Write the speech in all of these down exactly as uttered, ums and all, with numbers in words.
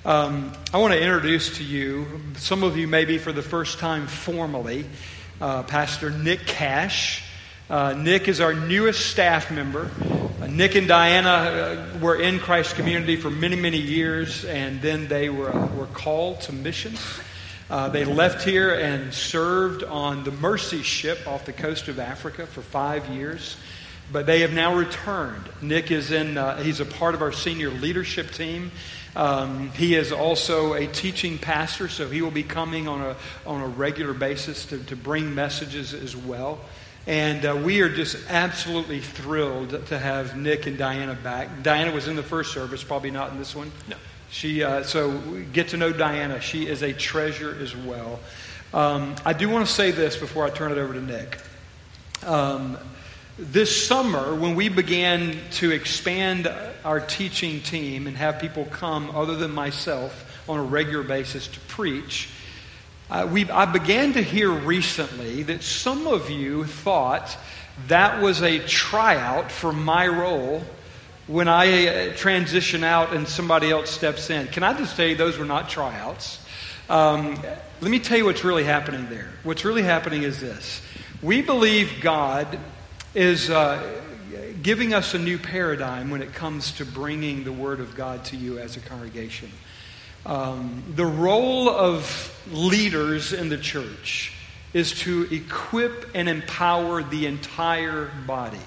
Um, I want to introduce to you, some of you maybe for the first time formally, uh, Pastor Nick Cash. Uh, Nick is our newest staff member. Uh, Nick and Diana uh, were in Christ Community for many, many years, and then they were, uh, were called to missions. Uh, they left here and served on the Mercy ship off the coast of Africa for five years. But they have now returned. Nick is in, uh, he's a part of our senior leadership team. Um, he is also a teaching pastor, so he will be coming on a on a regular basis to, to bring messages as well. And uh, we are just absolutely thrilled to have Nick and Diana back. Diana was in the first service, probably not in this one. No. She uh, so get to know Diana. She is a treasure as well. Um, I do want to say this before I turn it over to Nick. Um, This summer, when we began to expand our teaching team and have people come other than myself on a regular basis to preach, uh, we, I began to hear recently that some of you thought that was a tryout for my role when I uh, transition out and somebody else steps in. Can I just tell you those were not tryouts? Um, let me tell you what's really happening there. What's really happening is this. We believe God is uh, giving us a new paradigm when it comes to bringing the Word of God to you as a congregation. Um, the role of leaders in the church is to equip and empower the entire body.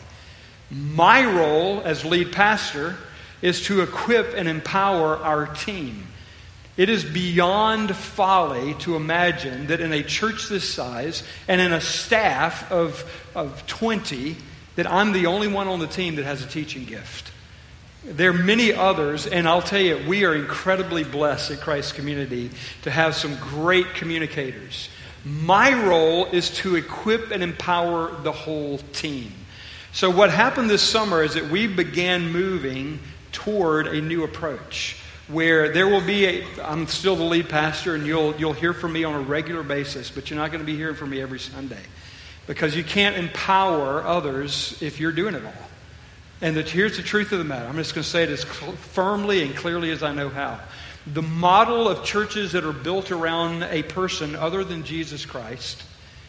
My role as lead pastor is to equip and empower our team. It is beyond folly to imagine that in a church this size and in a staff of, of twenty, that I'm the only one on the team that has a teaching gift. There are many others, and I'll tell you, we are incredibly blessed at Christ Community to have some great communicators. My role is to equip and empower the whole team. So what happened this summer is that we began moving toward a new approach, where there will be a, I'm still the lead pastor, and you'll you'll hear from me on a regular basis, but you're not going to be hearing from me every Sunday, because you can't empower others if you're doing it all. And the, here's the truth of the matter. I'm just going to say it as cl- firmly and clearly as I know how. The model of churches that are built around a person other than Jesus Christ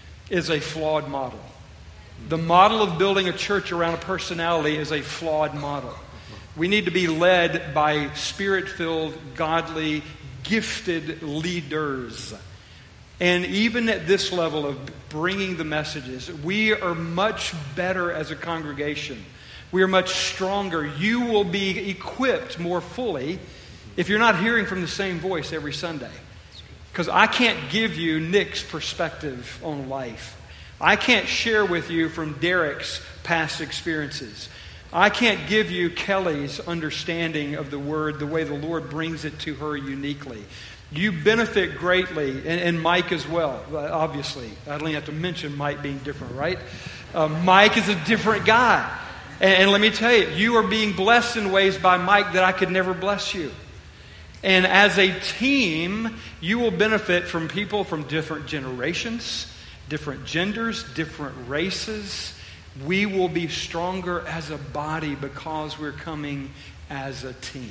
is a flawed model. The model of building a church around a personality is a flawed model. We need to be led by Spirit-filled, godly, gifted leaders. And even at this level of bringing the messages, we are much better as a congregation. We are much stronger. You will be equipped more fully if you're not hearing from the same voice every Sunday. Because I can't give you Nick's perspective on life. I can't share with you from Derek's past experiences. I can't give you Kelly's understanding of the Word, the way the Lord brings it to her uniquely. You benefit greatly, and, and Mike as well, obviously. I don't even have to mention Mike being different, right? Uh, Mike is a different guy. And, and let me tell you, you are being blessed in ways by Mike that I could never bless you. And as a team, you will benefit from people from different generations, different genders, different races. We will be stronger as a body because we're coming as a team.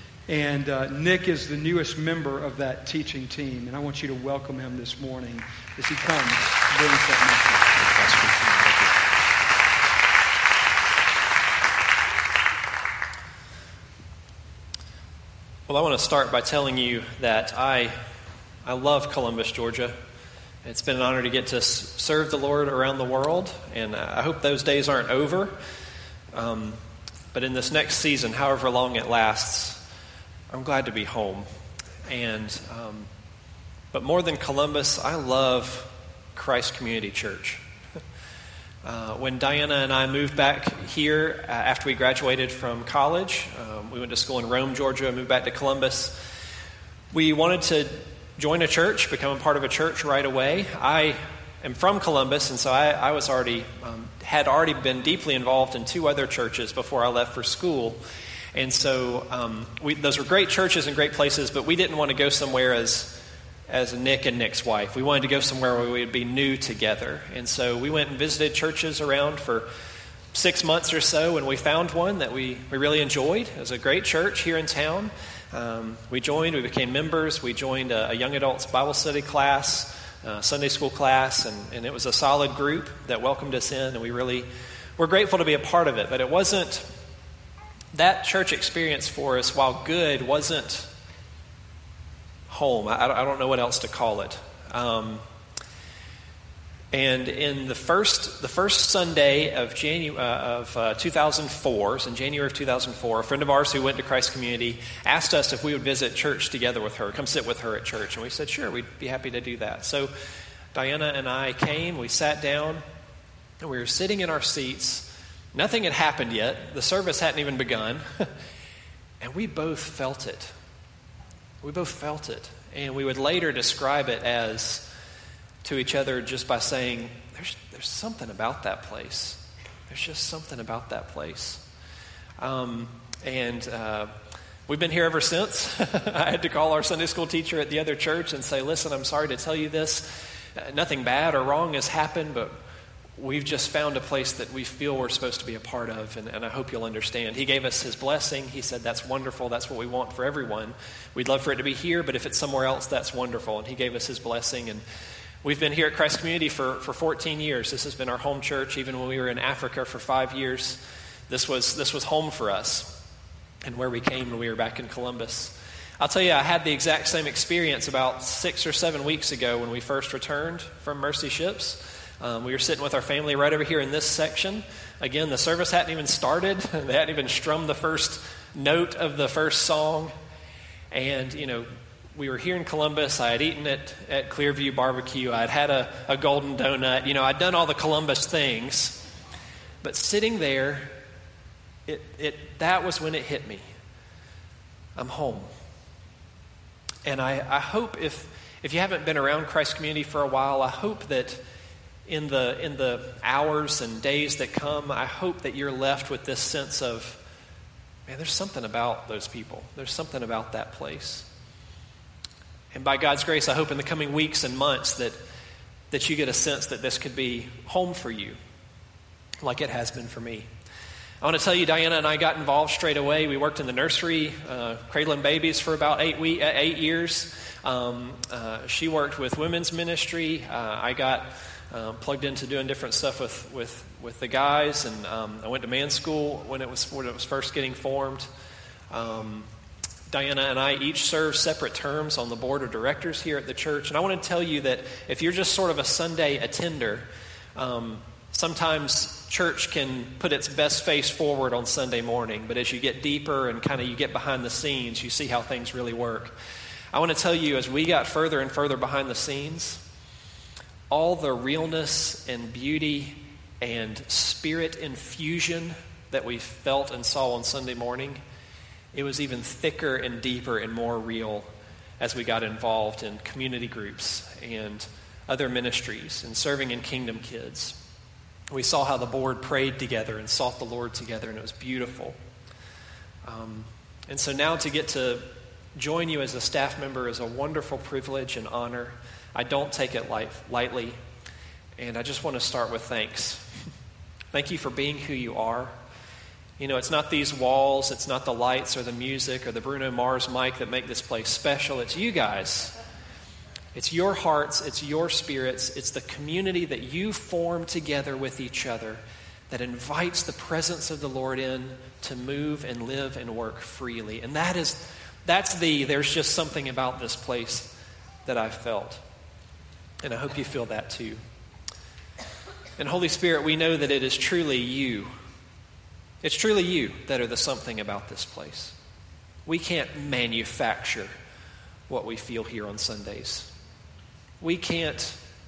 And uh, Nick is the newest member of that teaching team, and I want you to welcome him this morning as he comes to bring us that message. Well, I want to start by telling you that I, I love Columbus, Georgia. It's been an honor to get to serve the Lord around the world, and I hope those days aren't over. Um, but in this next season, however long it lasts, I'm glad to be home. And um, but more than Columbus, I love Christ Community Church. uh, when Diana and I moved back here uh, after we graduated from college, um, we went to school in Rome, Georgia, moved back to Columbus. We wanted to join a church, become a part of a church right away. I am from Columbus, and so I, I was already um, had already been deeply involved in two other churches before I left for school. And so um, we, those were great churches and great places, but we didn't want to go somewhere as as Nick and Nick's wife. We wanted to go somewhere where we would be new together. And so we went and visited churches around for six months or so, and we found one that we, we really enjoyed. It was a great church here in town. Um, we joined, we became members, we joined a, a young adults Bible study class, uh, Sunday school class, and, and it was a solid group that welcomed us in, and we really were grateful to be a part of it. But it wasn't, that church experience for us, while good, wasn't home. I, I don't know what else to call it. Um, and in the first the first Sunday of Janu- uh, of uh, two thousand four, so in January of two thousand four, a friend of ours who went to Christ Community asked us if we would visit church together with her, come sit with her at church, and we said, sure, we'd be happy to do that. So Diana and I came, we sat down, and we were sitting in our seats. Nothing had happened yet. The service hadn't even begun, and we both felt it. We both felt it. And we would later describe it as to each other just by saying, there's there's something about that place. There's just something about that place. Um, and uh, we've been here ever since. I had to call our Sunday school teacher at the other church and say, listen, I'm sorry to tell you this. Uh, nothing bad or wrong has happened, but we've just found a place that we feel we're supposed to be a part of, and, and I hope you'll understand. He gave us his blessing. He said, that's wonderful. That's what we want for everyone. We'd love for it to be here, but if it's somewhere else, that's wonderful. And he gave us his blessing. And we've been here at Christ Community for, for fourteen years. This has been our home church. Even when we were in Africa for five years, this was this was home for us and where we came when we were back in Columbus. I'll tell you, I had the exact same experience about six or seven weeks ago when we first returned from Mercy Ships. Um, we were sitting with our family right over here in this section. Again, the service hadn't even started. They hadn't even strummed the first note of the first song. And, you know, we were here in Columbus. I had eaten at, at Clearview Barbecue. I had had a, a golden donut. You know, I'd done all the Columbus things. But sitting there, it, it that was when it hit me. I'm home. And I, I hope if if you haven't been around Christ Community for a while, I hope that in the in the hours and days that come, I hope that you're left with this sense of, man, there's something about those people. There's something about that place. And by God's grace, I hope in the coming weeks and months that that you get a sense that this could be home for you, like it has been for me. I want to tell you, Diana and I got involved straight away. We worked in the nursery, uh, cradling babies for about eight week, uh, eight years. Um, uh, she worked with women's ministry. Uh, I got Um, plugged into doing different stuff with, with, with the guys, and um, I went to men's school when it was when it was first getting formed. Um, Diana and I each serve separate terms on the board of directors here at the church, and I want to tell you that if you're just sort of a Sunday attender, um, sometimes church can put its best face forward on Sunday morning, but as you get deeper and kind of you get behind the scenes, you see how things really work. I want to tell you, as we got further and further behind the scenes, all the realness and beauty and spirit infusion that we felt and saw on Sunday morning, it was even thicker and deeper and more real as we got involved in community groups and other ministries and serving in Kingdom Kids. We saw how the board prayed together and sought the Lord together, and it was beautiful. Um, and so now to get to join you as a staff member is a wonderful privilege and honor. I don't take it light, lightly, and I just want to start with thanks. Thank you for being who you are. You know, it's not these walls, it's not the lights or the music or the Bruno Mars mic that make this place special. It's you guys. It's your hearts, it's your spirits, it's the community that you form together with each other that invites the presence of the Lord in to move and live and work freely. And that is, that's the, there's just something about this place that I've felt. And I hope you feel that too. And Holy Spirit, we know that it is truly you. It's truly you that are the something about this place. We can't manufacture what we feel here on Sundays. We can't,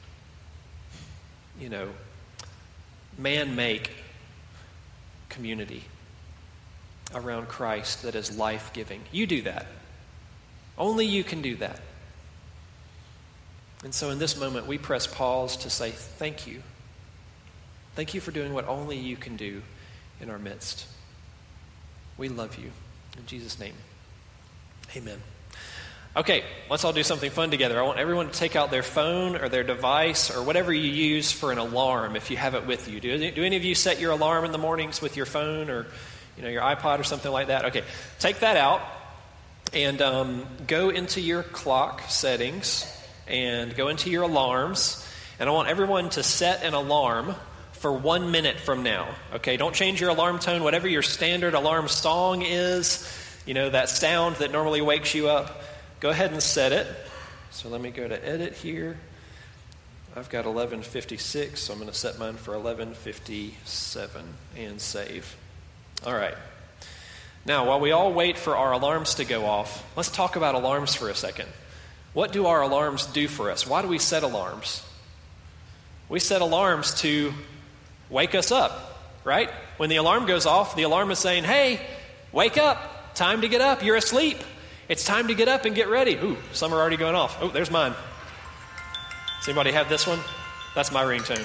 you know, man-make community around Christ that is life-giving. You do that. Only you can do that. And so in this moment, we press pause to say thank you. Thank you for doing what only you can do in our midst. We love you. In Jesus' name, amen. Okay, let's all do something fun together. I want everyone to take out their phone or their device or whatever you use for an alarm if you have it with you. Do, do any of you set your alarm in the mornings with your phone or, you know, your iPod or something like that? Okay, take that out. and um, go into your clock settings and go into your alarms. And I want everyone to set an alarm for one minute from now. Okay, don't change your alarm tone. Whatever your standard alarm song is, you know, that sound that normally wakes you up, go ahead and set it. So let me go to edit here. I've got eleven fifty-six, so I'm going to set mine for eleven fifty-seven and save. All right. Now, while we all wait for our alarms to go off, let's talk about alarms for a second. What do our alarms do for us? Why do we set alarms? We set alarms to wake us up, right? When the alarm goes off, the alarm is saying, hey, wake up, time to get up, you're asleep. It's time to get up and get ready. Ooh, some are already going off. Oh, there's mine. Does anybody have this one? That's my ringtone.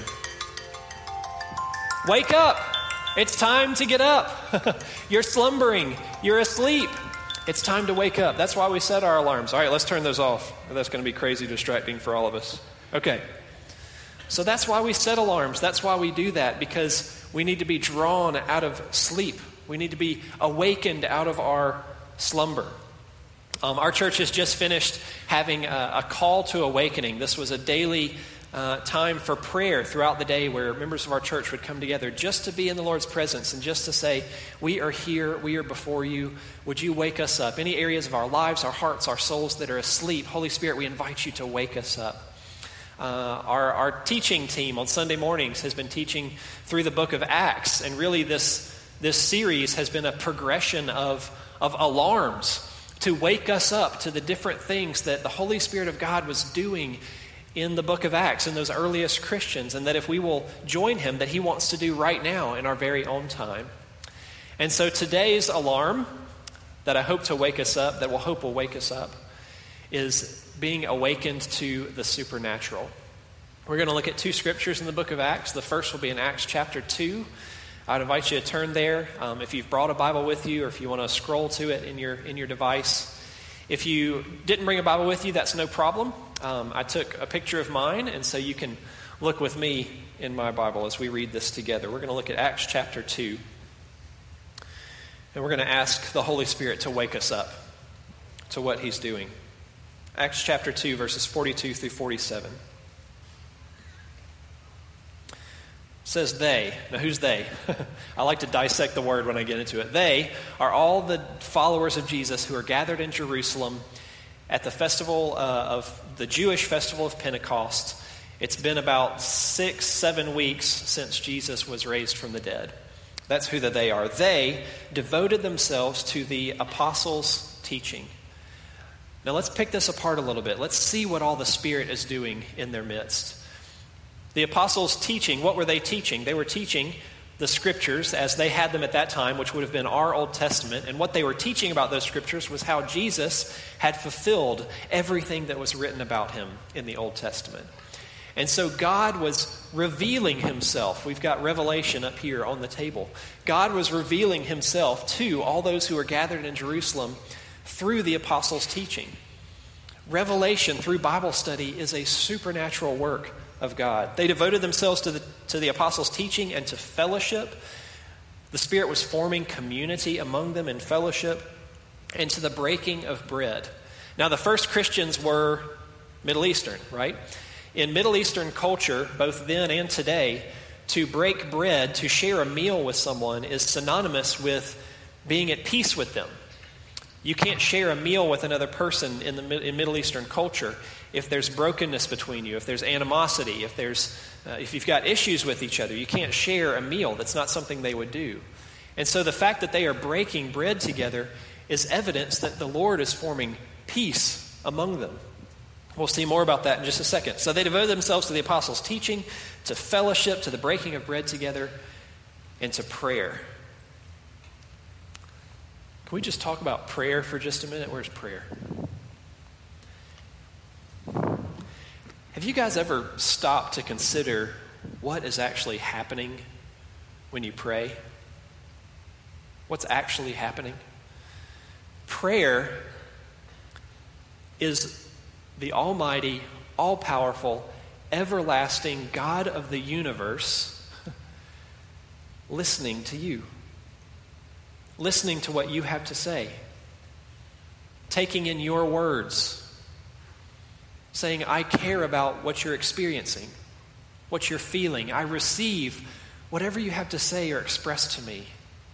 Wake up. It's time to get up. You're slumbering. You're asleep. It's time to wake up. That's why we set our alarms. All right, let's turn those off. That's going to be crazy distracting for all of us. Okay. So that's why we set alarms. That's why we do that, because we need to be drawn out of sleep. We need to be awakened out of our slumber. Um, our church has just finished having a, a call to awakening. This was a daily uh, time for prayer throughout the day where members of our church would come together just to be in the Lord's presence and just to say, we are here, we are before you. Would you wake us up? Any areas of our lives, our hearts, our souls that are asleep, Holy Spirit, we invite you to wake us up. Uh, our, our teaching team on Sunday mornings has been teaching through the book of Acts, and really this, this series has been a progression of, of alarms to wake us up to the different things that the Holy Spirit of God was doing in the book of Acts, in those earliest Christians, and that if we will join him, that he wants to do right now in our very own time. And so today's alarm that I hope to wake us up, that we'll hope will wake us up, is being awakened to the supernatural. We're going to look at two scriptures in the book of Acts. The first will be in Acts chapter two. I'd invite you to turn there. Um, if you've brought a Bible with you, or if you want to scroll to it in your in your device. If you didn't bring a Bible with you, that's no problem. Um, I took a picture of mine, and so you can look with me in my Bible as we read this together. We're going to look at Acts chapter two. And we're going to ask the Holy Spirit to wake us up to what he's doing. Acts chapter two, verses forty-two through forty-seven. It says they. Now who's they? I like to dissect the word when I get into it. They are all the followers of Jesus who are gathered in Jerusalem at the festival uh, of the Jewish festival of Pentecost. It's been about six, seven weeks since Jesus was raised from the dead. That's who the they are. They devoted themselves to the apostles' teaching. Now let's pick this apart a little bit. Let's see what all the Spirit is doing in their midst. The apostles' teaching, what were they teaching? They were teaching the scriptures as they had them at that time, which would have been our Old Testament. And what they were teaching about those scriptures was how Jesus had fulfilled everything that was written about him in the Old Testament. And so God was revealing himself. We've got Revelation up here on the table. God was revealing himself to all those who were gathered in Jerusalem through the apostles' teaching. Revelation through Bible study is a supernatural work of God. They devoted themselves to the, to the apostles' teaching and to fellowship. The Spirit was forming community among them in fellowship, and to the breaking of bread. Now, the first Christians were Middle Eastern, right? In Middle Eastern culture, both then and today, to break bread, to share a meal with someone, is synonymous with being at peace with them. You can't share a meal with another person in the in Middle Eastern culture if there's brokenness between you, if there's animosity, if there's uh, if you've got issues with each other. You can't share a meal. That's not something they would do. And so the fact that they are breaking bread together is evidence that the Lord is forming peace among them. We'll see more about that in just a second. So they devoted themselves to the apostles' teaching, to fellowship, to the breaking of bread together, and to prayer. Can we just talk about prayer for just a minute? Where's prayer? Have you guys ever stopped to consider what is actually happening when you pray? What's actually happening? Prayer is the almighty, all-powerful, everlasting God of the universe listening to you. Listening to what you have to say, taking in your words, saying, I care about what you're experiencing, what you're feeling. I receive whatever you have to say or express to me.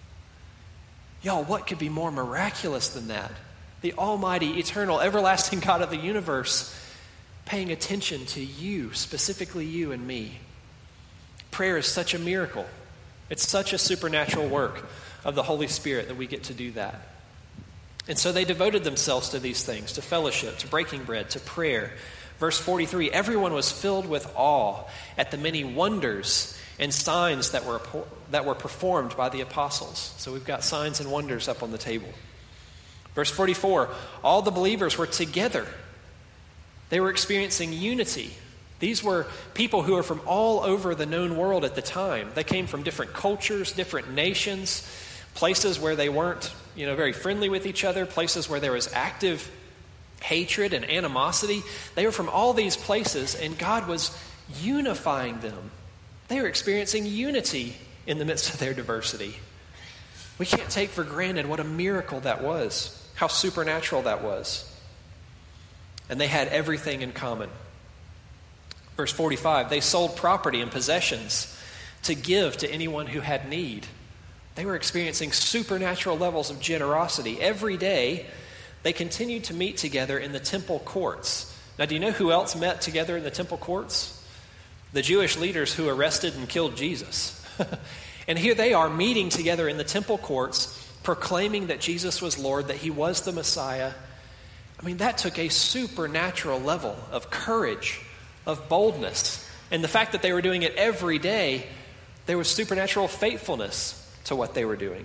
Y'all, what could be more miraculous than that? The almighty, eternal, everlasting God of the universe paying attention to you, specifically you and me. Prayer is such a miracle. It's such a supernatural work of the Holy Spirit that we get to do that. And so they devoted themselves to these things, to fellowship, to breaking bread, to prayer. Verse forty-three, everyone was filled with awe at the many wonders and signs that were that were performed by the apostles. So we've got signs and wonders up on the table. Verse forty-four, all the believers were together. They were experiencing unity. These were people who were from all over the known world at the time. They came from different cultures, different nations, places where they weren't, you know, very friendly with each other, places where there was active hatred and animosity. They were from all these places, and God was unifying them. They were experiencing unity in the midst of their diversity. We can't take for granted what a miracle that was, how supernatural that was. And they had everything in common. Verse forty-five, they sold property and possessions to give to anyone who had need. They were experiencing supernatural levels of generosity. Every day, they continued to meet together in the temple courts. Now, do you know who else met together in the temple courts? The Jewish leaders who arrested and killed Jesus. And here they are meeting together in the temple courts, proclaiming that Jesus was Lord, that he was the Messiah. I mean, that took a supernatural level of courage, of boldness. And the fact that they were doing it every day, there was supernatural faithfulness to what they were doing.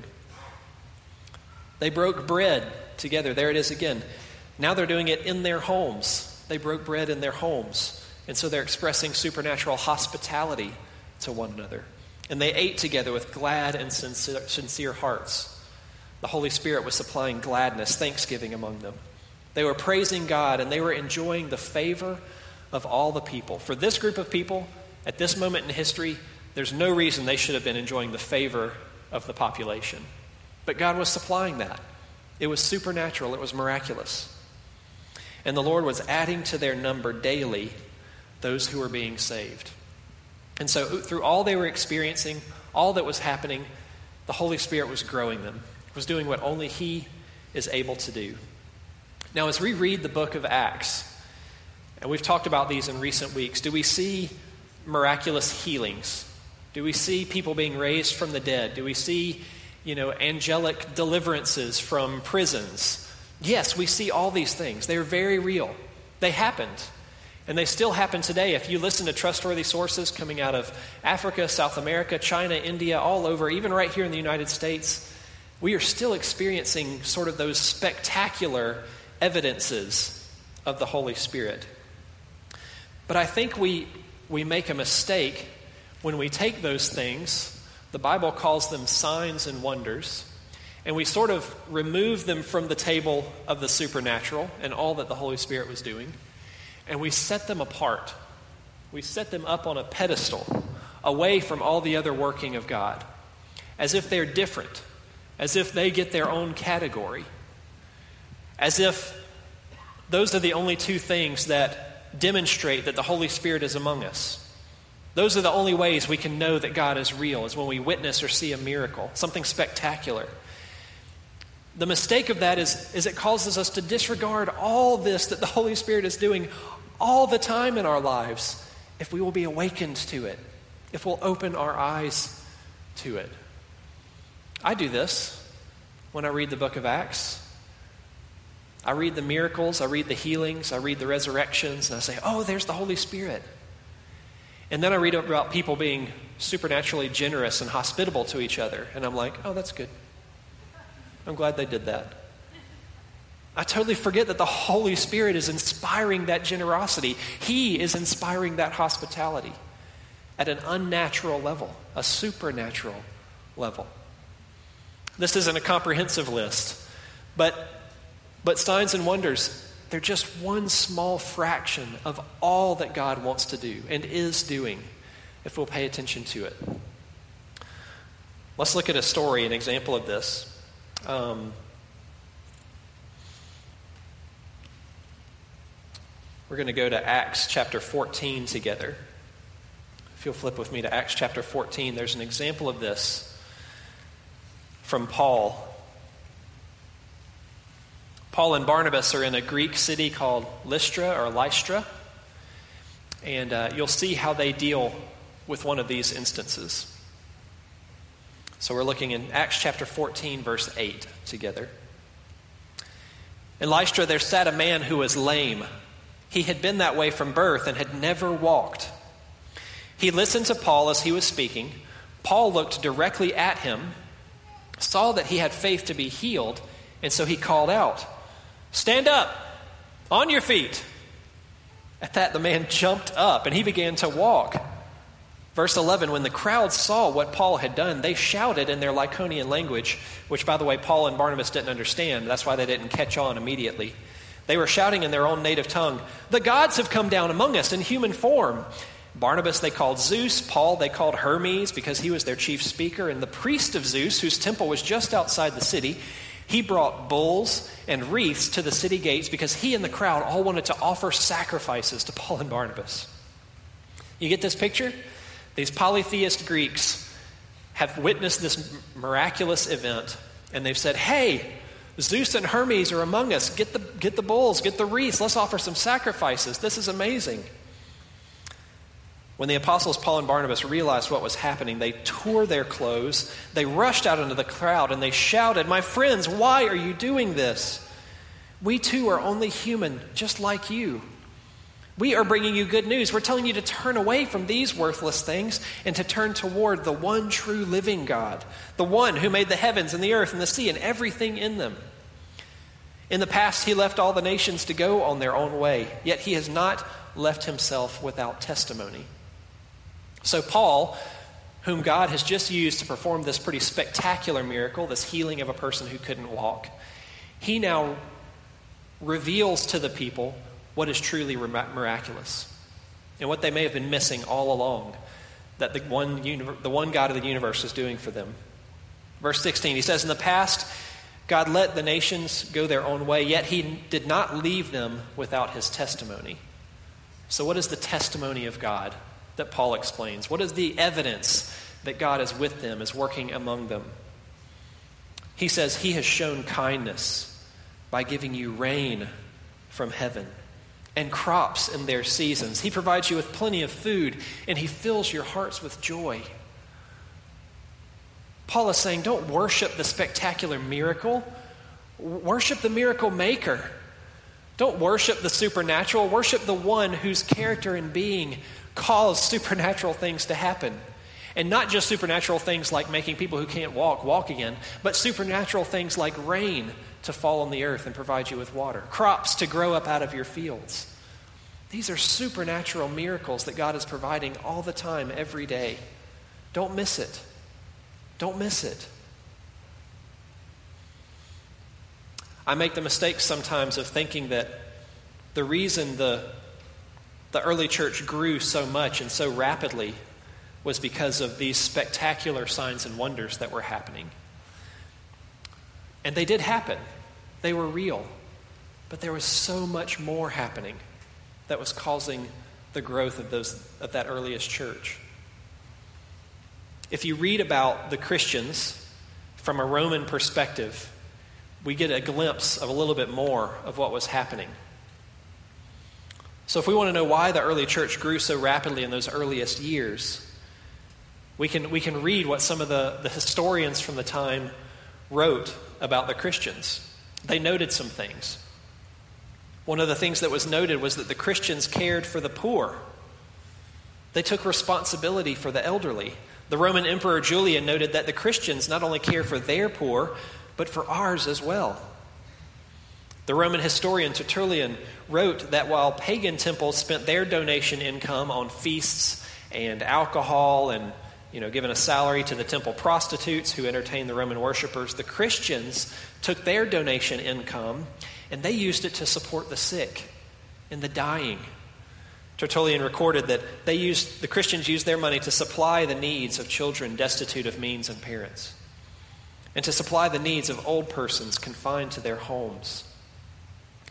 They broke bread together. There it is again. Now they're doing it in their homes. They broke bread in their homes. And so they're expressing supernatural hospitality to one another. And they ate together with glad and sincere, sincere hearts. The Holy Spirit was supplying gladness, thanksgiving among them. They were praising God, and they were enjoying the favor of all the people. For this group of people, at this moment in history, there's no reason they should have been enjoying the favor of the population. But God was supplying that. It was supernatural. It was miraculous. And the Lord was adding to their number daily those who were being saved. And so through all they were experiencing, all that was happening, the Holy Spirit was growing them, was doing what only he is able to do. Now, as we read the book of Acts, and we've talked about these in recent weeks, do we see miraculous healings? Do we see people being raised from the dead? Do we see, you know, angelic deliverances from prisons? Yes, we see all these things. They're very real. They happened. And they still happen today. If you listen to trustworthy sources coming out of Africa, South America, China, India, all over, even right here in the United States, we are still experiencing sort of those spectacular evidences of the Holy Spirit. But I think we we make a mistake when we take those things, the Bible calls them signs and wonders, and we sort of remove them from the table of the supernatural and all that the Holy Spirit was doing, and we set them apart. We set them up on a pedestal, away from all the other working of God, as if they're different, as if they get their own category, as if those are the only two things that demonstrate that the Holy Spirit is among us. Those are the only ways we can know that God is real, is when we witness or see a miracle, something spectacular. The mistake of that is, is it causes us to disregard all this that the Holy Spirit is doing all the time in our lives if we will be awakened to it, if we'll open our eyes to it. I do this when I read the book of Acts. I read the miracles, I read the healings, I read the resurrections, and I say, oh, there's the Holy Spirit. And then I read about people being supernaturally generous and hospitable to each other, and I'm like, oh, that's good. I'm glad they did that. I totally forget that the Holy Spirit is inspiring that generosity. He is inspiring that hospitality at an unnatural level, a supernatural level. This isn't a comprehensive list, but, but signs and wonders, they're just one small fraction of all that God wants to do and is doing if we'll pay attention to it. Let's look at a story, an example of this. Um, We're going to go to Acts chapter fourteen together. If you'll flip with me to Acts chapter fourteen, there's an example of this from Paul. Paul and Barnabas are in a Greek city called Lystra or Lystra, and uh, you'll see how they deal with one of these instances. So we're looking in Acts chapter fourteen, verse eight together. In Lystra there sat a man who was lame. He had been that way from birth and had never walked. He listened to Paul as he was speaking. Paul looked directly at him, saw that he had faith to be healed, and so he called out, "Stand up, on your feet." At that, the man jumped up and he began to walk. Verse eleven, when the crowd saw what Paul had done, they shouted in their Lycaonian language, which, by the way, Paul and Barnabas didn't understand. That's why they didn't catch on immediately. They were shouting in their own native tongue, "The gods have come down among us in human form." Barnabas they called Zeus, Paul they called Hermes because he was their chief speaker, and the priest of Zeus, whose temple was just outside the city, he brought bulls and wreaths to the city gates because he and the crowd all wanted to offer sacrifices to Paul and Barnabas. You get this picture? These polytheist Greeks have witnessed this miraculous event, and they've said, "Hey, Zeus and Hermes are among us. Get the, get the bulls, get the wreaths. Let's offer some sacrifices. This is amazing." When the apostles Paul and Barnabas realized what was happening, they tore their clothes, they rushed out into the crowd, and they shouted, "My friends, why are you doing this? We too are only human, just like you. We are bringing you good news. We're telling you to turn away from these worthless things and to turn toward the one true living God, the one who made the heavens and the earth and the sea and everything in them. In the past, he left all the nations to go on their own way, yet he has not left himself without testimony." So Paul, whom God has just used to perform this pretty spectacular miracle, this healing of a person who couldn't walk, he now reveals to the people what is truly miraculous and what they may have been missing all along, that the one, the one God of the universe is doing for them. Verse sixteen, he says, "In the past, God let the nations go their own way, yet he did not leave them without his testimony." So what is the testimony of God that Paul explains? What is the evidence that God is with them, is working among them? He says he has shown kindness by giving you rain from heaven and crops in their seasons. He provides you with plenty of food, and he fills your hearts with joy. Paul is saying, don't worship the spectacular miracle. Worship the miracle maker. Don't worship the supernatural. Worship the one whose character and being cause supernatural things to happen. And not just supernatural things like making people who can't walk, walk again, but supernatural things like rain to fall on the earth and provide you with water, crops to grow up out of your fields. These are supernatural miracles that God is providing all the time, every day. Don't miss it. Don't miss it. I make the mistake sometimes of thinking that the reason the, the early church grew so much and so rapidly was because of these spectacular signs and wonders that were happening. And they did happen. They were real. But there was so much more happening that was causing the growth of those of that earliest church. If you read about the Christians from a Roman perspective, we get a glimpse of a little bit more of what was happening. So if we want to know why the early church grew so rapidly in those earliest years, we can we can read what some of the, the historians from the time wrote about the Christians. They noted some things. One of the things that was noted was that the Christians cared for the poor. They took responsibility for the elderly. The Roman Emperor Julian noted that the Christians not only care for their poor, but for ours as well. The Roman historian Tertullian wrote that while pagan temples spent their donation income on feasts and alcohol and, you know, given a salary to the temple prostitutes who entertained the Roman worshipers, the Christians took their donation income and they used it to support the sick and the dying. Tertullian recorded that they used the Christians used their money to supply the needs of children destitute of means and parents, and to supply the needs of old persons confined to their homes.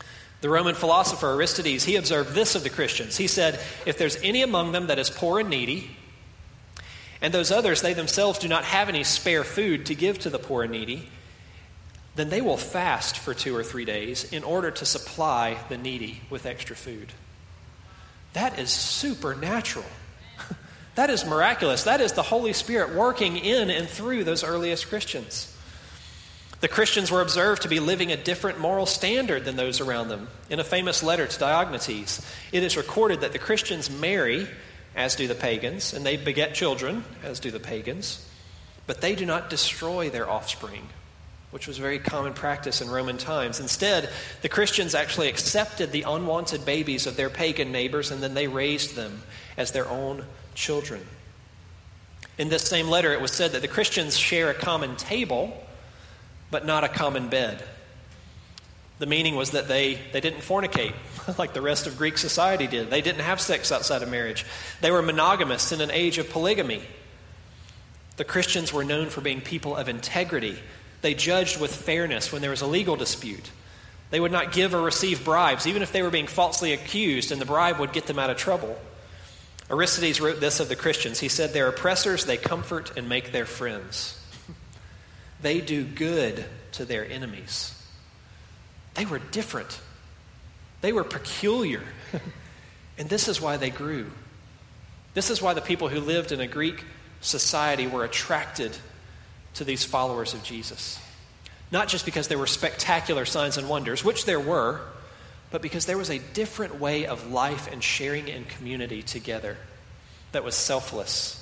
The Roman philosopher Aristides, he observed this of the Christians. He said, if there's any among them that is poor and needy, and those others, they themselves do not have any spare food to give to the poor and needy, then they will fast for two or three days in order to supply the needy with extra food. That is supernatural. That is miraculous. That is the Holy Spirit working in and through those earliest Christians. The Christians were observed to be living a different moral standard than those around them. In a famous letter to Diognetes, it is recorded that the Christians marry, as do the pagans, and they beget children, as do the pagans, but they do not destroy their offspring, which was a very common practice in Roman times. Instead, the Christians actually accepted the unwanted babies of their pagan neighbors, and then they raised them as their own children. In this same letter, it was said that the Christians share a common table, but not a common bed. The meaning was that they, they didn't fornicate like the rest of Greek society did. They didn't have sex outside of marriage. They were monogamous in an age of polygamy. The Christians were known for being people of integrity. They judged with fairness when there was a legal dispute. They would not give or receive bribes, even if they were being falsely accused, and the bribe would get them out of trouble. Aristides wrote this of the Christians. He said, their oppressors they comfort and make their friends. They do good to their enemies. They were different. They were peculiar. And this is why they grew. This is why the people who lived in a Greek society were attracted to these followers of Jesus. Not just because there were spectacular signs and wonders, which there were, but because there was a different way of life and sharing in community together that was selfless.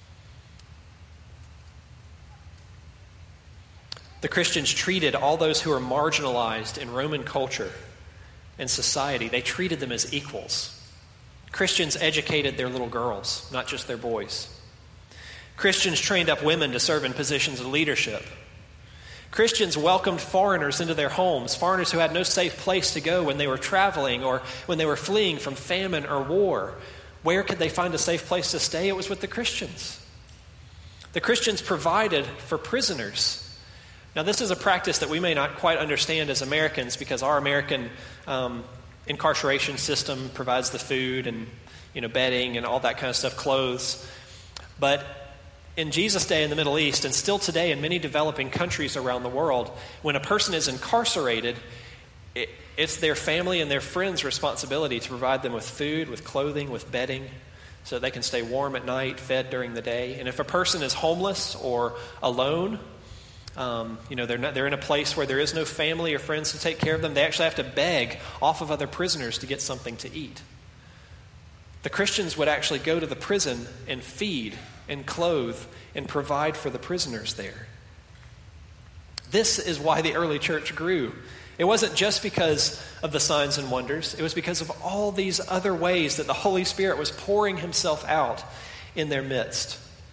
The Christians treated all those who were marginalized in Roman culture and society, they treated them as equals. Christians educated their little girls, not just their boys. Christians trained up women to serve in positions of leadership. Christians welcomed foreigners into their homes, foreigners who had no safe place to go when they were traveling or when they were fleeing from famine or war. Where could they find a safe place to stay? It was with the Christians. The Christians provided for prisoners. Now, this is a practice that we may not quite understand as Americans because our American um, incarceration system provides the food and, you know, bedding and all that kind of stuff, clothes. But in Jesus' day in the Middle East, and still today in many developing countries around the world, when a person is incarcerated, it, it's their family and their friends' responsibility to provide them with food, with clothing, with bedding, so that they can stay warm at night, fed during the day. And if a person is homeless or alone, Um, you know, they're not, they're in a place where there is no family or friends to take care of them. They actually have to beg off of other prisoners to get something to eat. The Christians would actually go to the prison and feed and clothe and provide for the prisoners there. This is why the early church grew. It wasn't just because of the signs and wonders. It was because of all these other ways that the Holy Spirit was pouring himself out in their midst.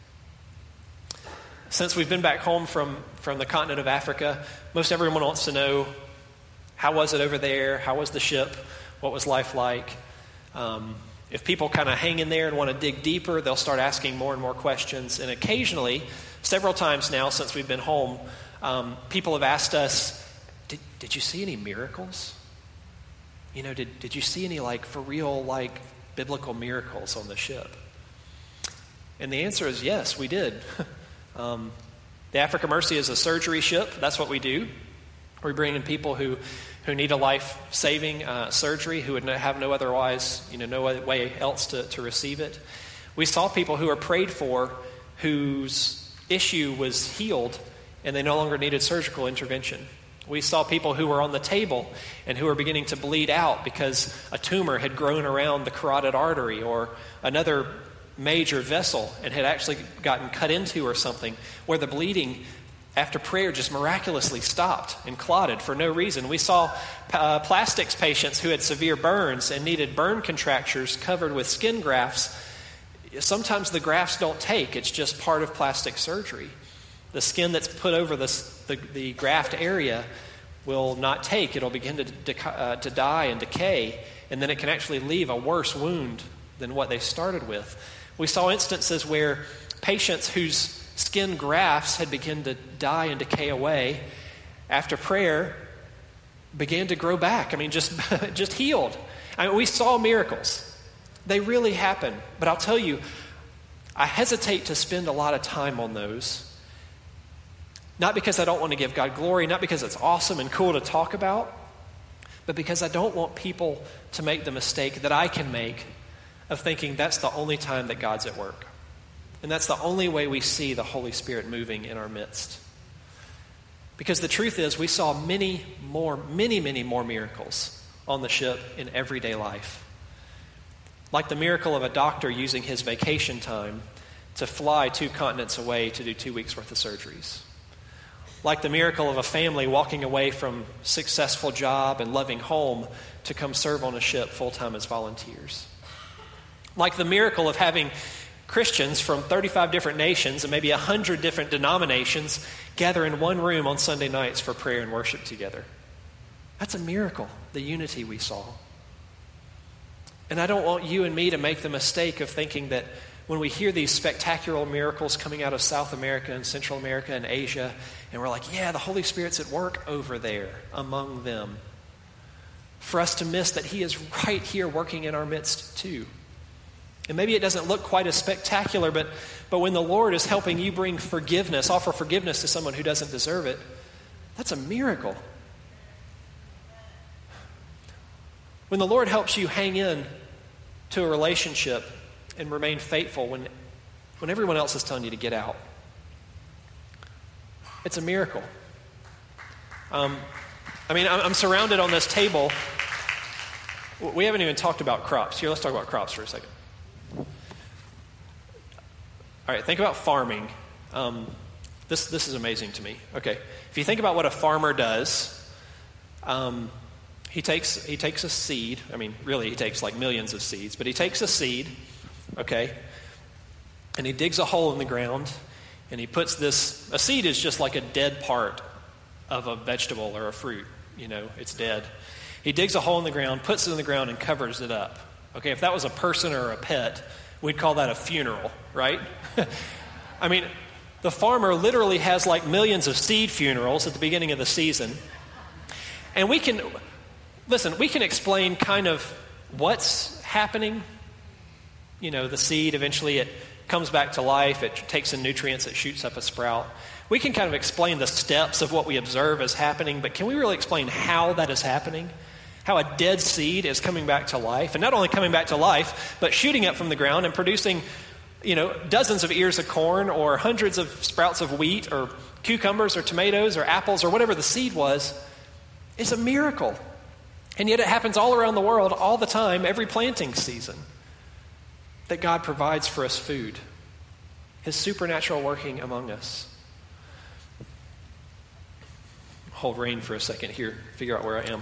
Since we've been back home from, from the continent of Africa, most everyone wants to know, how was it over there? How was the ship? What was life like? Um, if people kind of hang in there and want to dig deeper, they'll start asking more and more questions. And occasionally, several times now since we've been home, um, people have asked us, did, did you see any miracles? You know, did, did you see any, like, for real, like, biblical miracles on the ship? And the answer is yes, we did. Um, the Africa Mercy is a surgery ship. That's what we do. We bring in people who, who need a life-saving uh, surgery, who would no, have no otherwise, you know, no way else to, to receive it. We saw people who were prayed for whose issue was healed and they no longer needed surgical intervention. We saw people who were on the table and who were beginning to bleed out because a tumor had grown around the carotid artery or another major vessel and had actually gotten cut into or something, where the bleeding after prayer just miraculously stopped and clotted for no reason. We saw uh, plastics patients who had severe burns and needed burn contractures covered with skin grafts. Sometimes the grafts don't take. It's just part of plastic surgery. The skin that's put over the, the, the graft area will not take. It'll begin to, de- uh, to die and decay, and then it can actually leave a worse wound than what they started with. We saw instances where patients whose skin grafts had begun to die and decay away, after prayer, began to grow back. I mean, just, just healed. I mean, we saw miracles. They really happened. But I'll tell you, I hesitate to spend a lot of time on those. Not because I don't want to give God glory, not because it's awesome and cool to talk about, but because I don't want people to make the mistake that I can make of thinking that's the only time that God's at work. And that's the only way we see the Holy Spirit moving in our midst. Because the truth is, we saw many more, many, many more miracles on the ship in everyday life. Like the miracle of a doctor using his vacation time to fly two continents away to do two weeks worth of surgeries. Like the miracle of a family walking away from successful job and loving home to come serve on a ship full-time as volunteers. Like the miracle of having Christians from thirty-five different nations and maybe one hundred different denominations gather in one room on Sunday nights for prayer and worship together. That's a miracle, the unity we saw. And I don't want you and me to make the mistake of thinking that when we hear these spectacular miracles coming out of South America and Central America and Asia, and we're like, yeah, the Holy Spirit's at work over there among them, for us to miss that he is right here working in our midst too. And maybe it doesn't look quite as spectacular, but, but when the Lord is helping you bring forgiveness, offer forgiveness to someone who doesn't deserve it, that's a miracle. When the Lord helps you hang in to a relationship and remain faithful when, when everyone else is telling you to get out, it's a miracle. Um, I mean, I'm, I'm surrounded on this table. We haven't even talked about crops. Here, let's talk about crops for a second. All right, think about farming. Um, this this is amazing to me. Okay, if you think about what a farmer does, um, he takes he takes a seed. I mean, really, he takes like millions of seeds, but he takes a seed, okay, and he digs a hole in the ground, and he puts this. A seed is just like a dead part of a vegetable or a fruit. You know, it's dead. He digs a hole in the ground, puts it in the ground, and covers it up. Okay, if that was a person or a pet, we'd call that a funeral, right? I mean, the farmer literally has like millions of seed funerals at the beginning of the season. And we can, listen, we can explain kind of what's happening. You know, the seed, eventually it comes back to life. It takes in nutrients. It shoots up a sprout. We can kind of explain the steps of what we observe as happening, but can we really explain how that is happening? How a dead seed is coming back to life, and not only coming back to life, but shooting up from the ground and producing, you know, dozens of ears of corn or hundreds of sprouts of wheat or cucumbers or tomatoes or apples or whatever the seed was. It's a miracle. And yet it happens all around the world all the time, every planting season, that God provides for us food. His supernatural working among us. Hold rain for a second here, figure out where I am.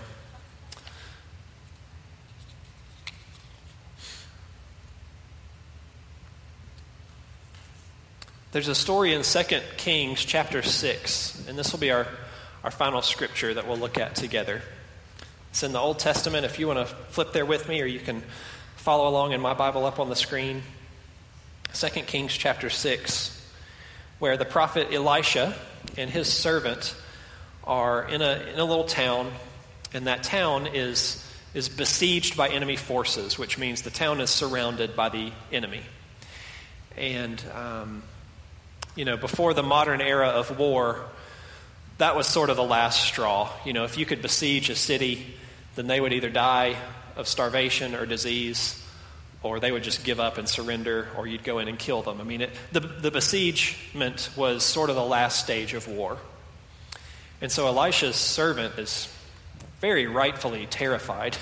There's a story in Second Kings chapter six, and this will be our, our final scripture that we'll look at together. It's in the Old Testament. If you want to flip there with me, or you can follow along in my Bible up on the screen. Second Kings chapter six, where the prophet Elisha and his servant are in a in a little town, and that town is is besieged by enemy forces, which means the town is surrounded by the enemy. And um, you know, before the modern era of war, that was sort of the last straw. You know, if you could besiege a city, then they would either die of starvation or disease, or they would just give up and surrender, or you'd go in and kill them. I mean, it, the, the besiegement was sort of the last stage of war. And so Elisha's servant is very rightfully terrified.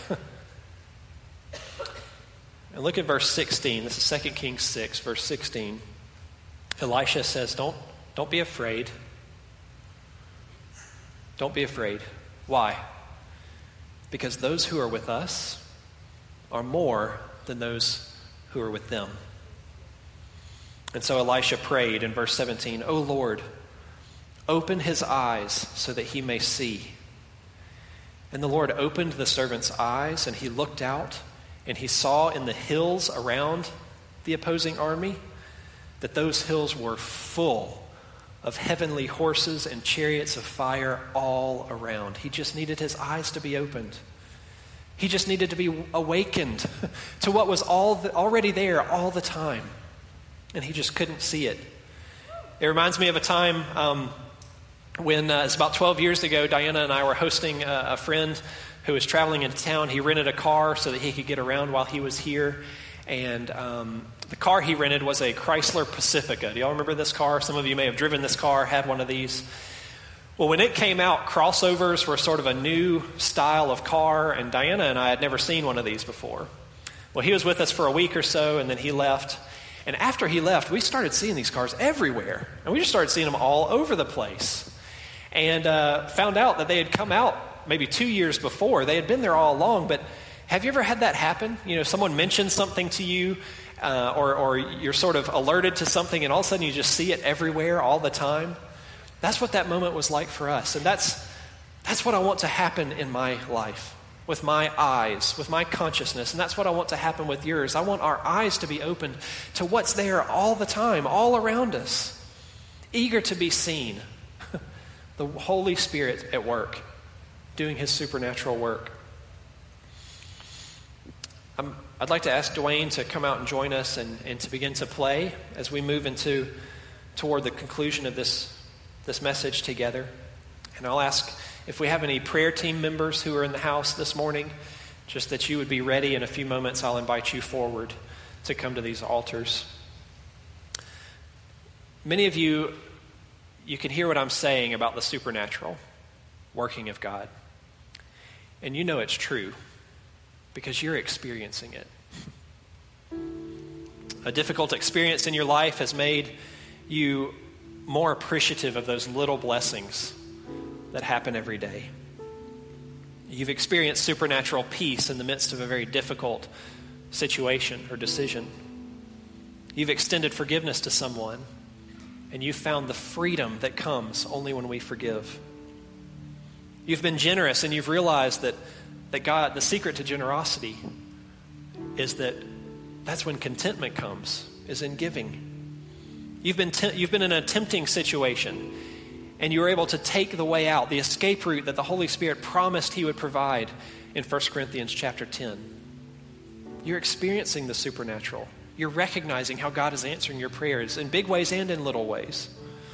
And look at verse sixteen. This is Second Kings six, verse sixteen. Elisha says, don't, don't be afraid. Don't be afraid. Why? Because those who are with us are more than those who are with them. And so Elisha prayed in verse seventeen, O Lord, open his eyes so that he may see. And the Lord opened the servant's eyes, and he looked out, and he saw in the hills around the opposing army that those hills were full of heavenly horses and chariots of fire all around. He just needed his eyes to be opened. He just needed to be awakened to what was all the, already there all the time. And he just couldn't see it. It reminds me of a time um, when uh, it's about twelve years ago, Diana and I were hosting a, a friend who was traveling into town. He rented a car so that he could get around while he was here. And um, the car he rented was a Chrysler Pacifica. Do y'all remember this car? Some of you may have driven this car, had one of these. Well, when it came out, crossovers were sort of a new style of car, and Diana and I had never seen one of these before. Well, he was with us for a week or so, and then he left. And after he left, we started seeing these cars everywhere. And we just started seeing them all over the place. And uh, found out that they had come out maybe two years before. They had been there all along, but have you ever had that happen? You know, someone mentions something to you, uh, or, or you're sort of alerted to something, and all of a sudden you just see it everywhere all the time. That's what that moment was like for us. And that's that's what I want to happen in my life, with my eyes, with my consciousness. And that's what I want to happen with yours. I want our eyes to be opened to what's there all the time, all around us, eager to be seen. The Holy Spirit at work, doing his supernatural work. I'm, I'd like to ask Dwayne to come out and join us and, and to begin to play as we move into toward the conclusion of this, this message together. And I'll ask if we have any prayer team members who are in the house this morning, just that you would be ready. In a few moments, I'll invite you forward to come to these altars. Many of you, you can hear what I'm saying about the supernatural working of God. And you know it's true because you're experiencing it. A difficult experience in your life has made you more appreciative of those little blessings that happen every day. You've experienced supernatural peace in the midst of a very difficult situation or decision. You've extended forgiveness to someone, and you've found the freedom that comes only when we forgive. You've been generous, and you've realized that, that God, the secret to generosity is that that's when contentment comes, is in giving. You've been, te- you've been in a tempting situation, and you were able to take the way out, the escape route that the Holy Spirit promised he would provide in First Corinthians chapter ten. You're experiencing the supernatural. You're recognizing how God is answering your prayers in big ways and in little ways.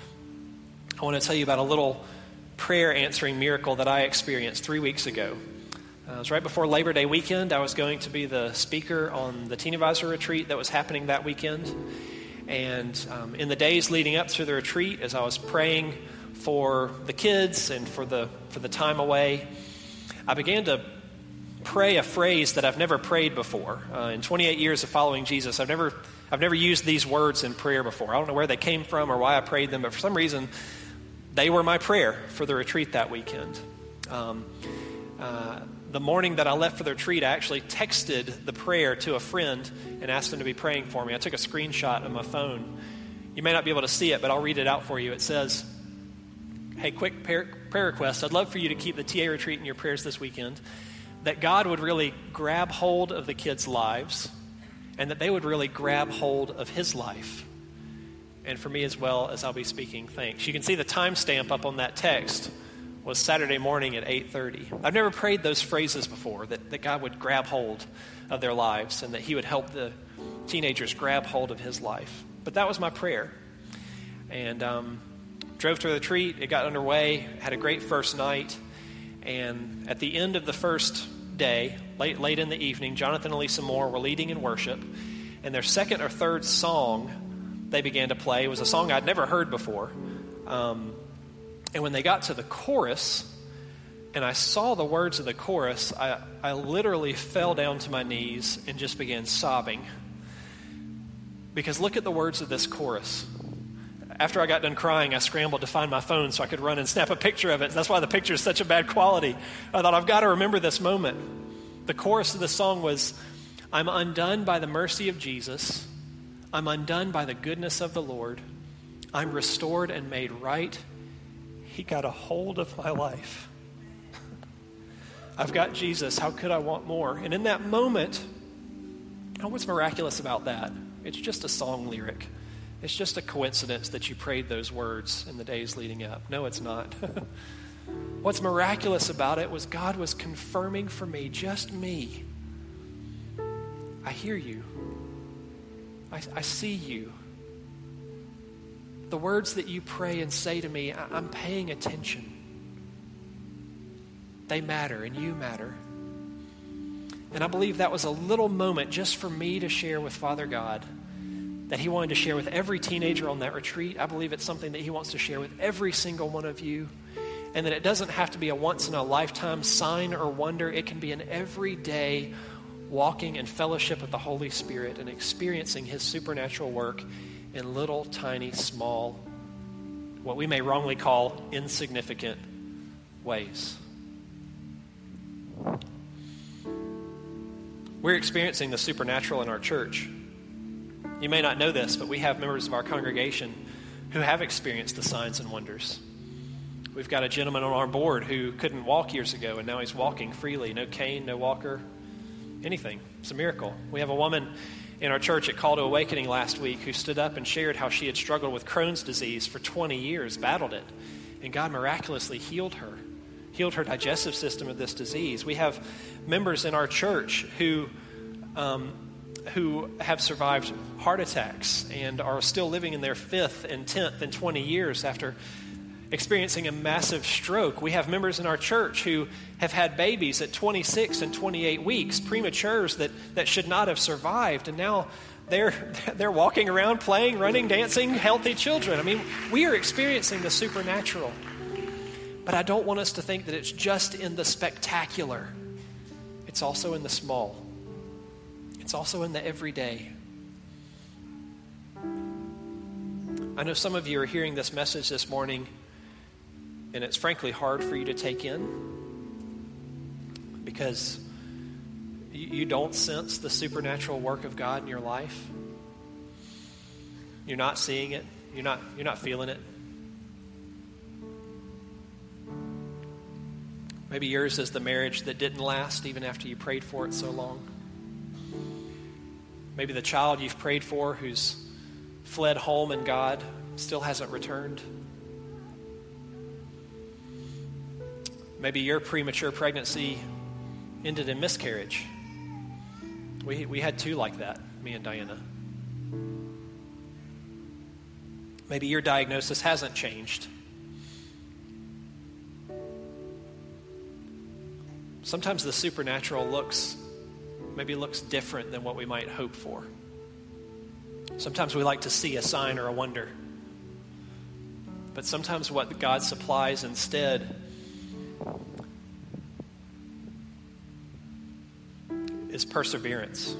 I want to tell you about a little prayer answering miracle that I experienced three weeks ago. Uh, it was right before Labor Day weekend. I was going to be the speaker on the Teen Advisor retreat that was happening that weekend. And um, in the days leading up to the retreat, as I was praying for the kids and for the for the time away, I began to pray a phrase that I've never prayed before. Uh, in twenty-eight years of following Jesus, I've never I've never used these words in prayer before. I don't know where they came from or why I prayed them, but for some reason, they were my prayer for the retreat that weekend. Um, uh, the morning that I left for the retreat, I actually texted the prayer to a friend and asked him to be praying for me. I took a screenshot of my phone. You may not be able to see it, but I'll read it out for you. It says, "Hey, quick prayer, prayer request. I'd love for you to keep the T A retreat in your prayers this weekend. That God would really grab hold of the kids' lives and that they would really grab hold of his life. And for me as well, as I'll be speaking, thanks." You can see the timestamp up on that text was Saturday morning at eight thirty. I've never prayed those phrases before, that, that God would grab hold of their lives and that he would help the teenagers grab hold of his life. But that was my prayer. And um, drove to the retreat. It got underway, had a great first night. And at the end of the first day, late late in the evening, Jonathan and Lisa Moore were leading in worship. And their second or third song they began to play was a song I'd never heard before. Um, and when they got to the chorus, and I saw the words of the chorus, I, I literally fell down to my knees and just began sobbing. Because look at the words of this chorus. After I got done crying, I scrambled to find my phone so I could run and snap a picture of it. That's why the picture is such a bad quality. I thought, I've got to remember this moment. The chorus of the song was, "I'm undone by the mercy of Jesus. I'm undone by the goodness of the Lord. I'm restored and made right. He got a hold of my life. I've got Jesus. How could I want more?" And in that moment, oh, what's miraculous about that? It's just a song lyric. it's just a coincidence that you prayed those words in the days leading up. No, it's not. What's miraculous about it was God was confirming for me, just me. I hear you. I, I see you. The words that you pray and say to me, I, I'm paying attention. They matter, and you matter. And I believe that was a little moment just for me to share with Father God that he wanted to share with every teenager on that retreat. I believe it's something that he wants to share with every single one of you. And that it doesn't have to be a once-in-a-lifetime sign or wonder. It can be an everyday walking in fellowship with the Holy Spirit and experiencing his supernatural work in little, tiny, small, what we may wrongly call insignificant ways. We're experiencing the supernatural in our church. You may not know this, but we have members of our congregation who have experienced the signs and wonders. We've got a gentleman on our board who couldn't walk years ago, and now he's walking freely. No cane, no walker, anything. It's a miracle. We have a woman in our church at Call to Awakening last week who stood up and shared how she had struggled with Crohn's disease for twenty years, battled it, and God miraculously healed her, healed her digestive system of this disease. We have members in our church who um, who have survived heart attacks and are still living in their fifth and tenth and twenty years after experiencing a massive stroke. We have members in our church who have had babies at twenty-six and twenty-eight weeks, prematures that, that should not have survived, and now they're they're walking around, playing, running, dancing, healthy children. I mean, we are experiencing the supernatural. But I don't want us to think that it's just in the spectacular. It's also in the small. It's also in the everyday. I know some of you are hearing this message this morning, and it's frankly hard for you to take in because you, you don't sense the supernatural work of God in your life. You're not seeing it. You're not, you're not feeling it. Maybe yours is the marriage that didn't last even after you prayed for it so long. Maybe the child you've prayed for who's fled home and God still hasn't returned. Maybe your premature pregnancy ended in miscarriage. We we had two like that, me and Diana. Maybe your diagnosis hasn't changed. Sometimes the supernatural looks, maybe looks different than what we might hope for. Sometimes we like to see a sign or a wonder. But sometimes what God supplies instead is perseverance.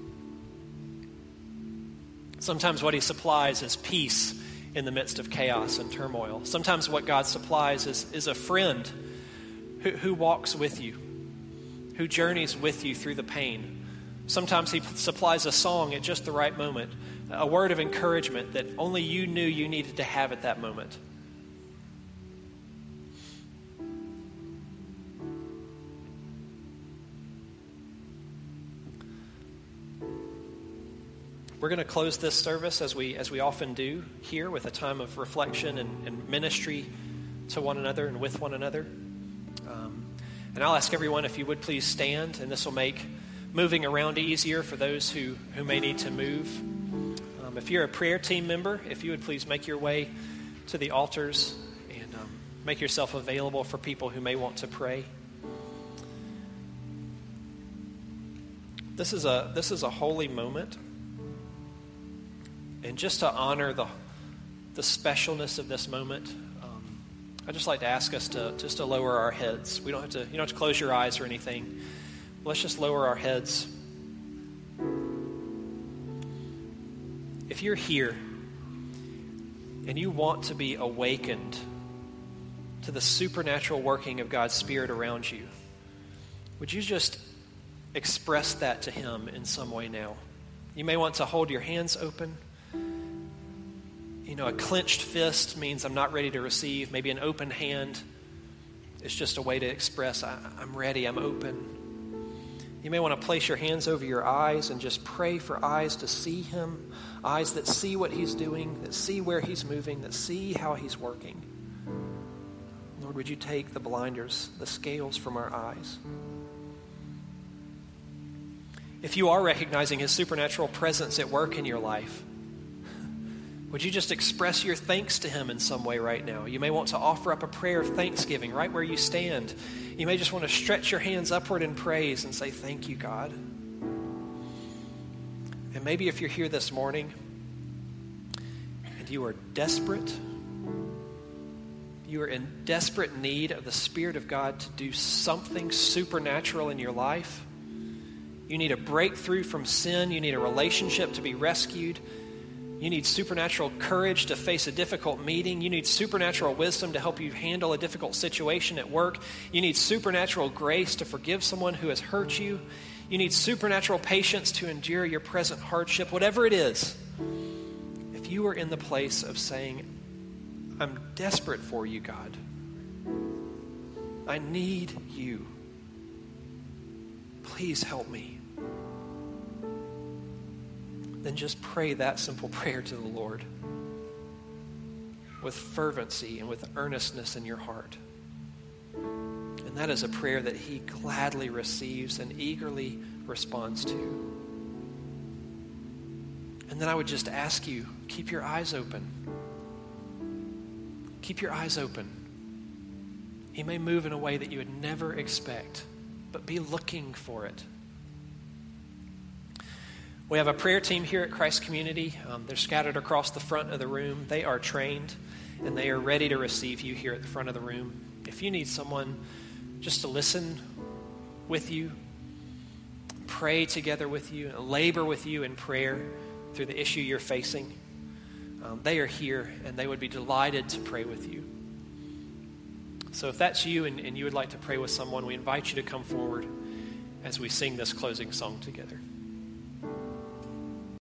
Sometimes what he supplies is peace in the midst of chaos and turmoil. Sometimes what God supplies is, is a friend who, who walks with you, who journeys with you through the pain. Sometimes he supplies a song at just the right moment, a word of encouragement that only you knew you needed to have at that moment. We're going to close this service as we as we often do here with a time of reflection and, and ministry to one another and with one another. Um, and I'll ask everyone if you would please stand, and this will make moving around easier for those who, who may need to move. Um, if you're a prayer team member, if you would please make your way to the altars and um, make yourself available for people who may want to pray. This is a this is a holy moment. And just to honor the the specialness of this moment, um, I'd just like to ask us to just to lower our heads. We don't have to, you don't have to close your eyes or anything. Let's just lower our heads. If you're here and you want to be awakened to the supernatural working of God's Spirit around you, would you just express that to Him in some way now? You may want to hold your hands open. You know, a clenched fist means I'm not ready to receive. Maybe an open hand is just a way to express I, I'm ready, I'm open. You may want to place your hands over your eyes and just pray for eyes to see him, eyes that see what he's doing, that see where he's moving, that see how he's working. Lord, would you take the blinders, the scales from our eyes? If you are recognizing his supernatural presence at work in your life, would you just express your thanks to him in some way right now? You may want to offer up a prayer of thanksgiving right where you stand. You may just want to stretch your hands upward in praise and say, thank you, God. And maybe if you're here this morning and you are desperate, you are in desperate need of the Spirit of God to do something supernatural in your life. You need a breakthrough from sin. You need a relationship to be rescued. You need supernatural courage to face a difficult meeting. You need supernatural wisdom to help you handle a difficult situation at work. You need supernatural grace to forgive someone who has hurt you. You need supernatural patience to endure your present hardship. Whatever it is, if you are in the place of saying, I'm desperate for you, God. I need you. Please help me. Then just pray that simple prayer to the Lord with fervency and with earnestness in your heart. And that is a prayer that he gladly receives and eagerly responds to. And then I would just ask you, keep your eyes open. Keep your eyes open. He may move in a way that you would never expect, but be looking for it. We have a prayer team here at Christ Community. Um, they're scattered across the front of the room. They are trained, and they are ready to receive you here at the front of the room. If you need someone just to listen with you, pray together with you, labor with you in prayer through the issue you're facing, um, they are here, and they would be delighted to pray with you. So if that's you and, and you would like to pray with someone, we invite you to come forward as we sing this closing song together.